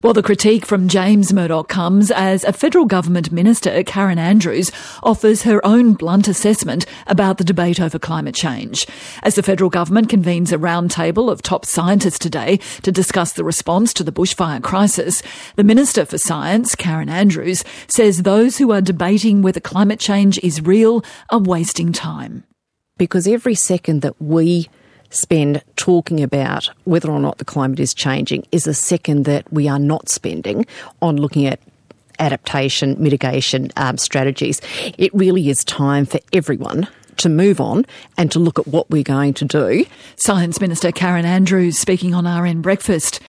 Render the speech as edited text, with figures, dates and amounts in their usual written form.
Well, the critique from James Murdoch comes as a federal government minister, Karen Andrews, offers her own blunt assessment about the debate over climate change. As the federal government convenes a roundtable of top scientists today to discuss the response to the bushfire crisis, the Minister for Science, Karen Andrews, says those who are debating whether climate change is real are wasting time. Because every second that we spend talking about whether or not the climate is changing is a second that we are not spending on looking at adaptation, mitigation strategies. It really is time for everyone to move on and to look at what we're going to do. Science Minister Karen Andrews speaking on RN Breakfast.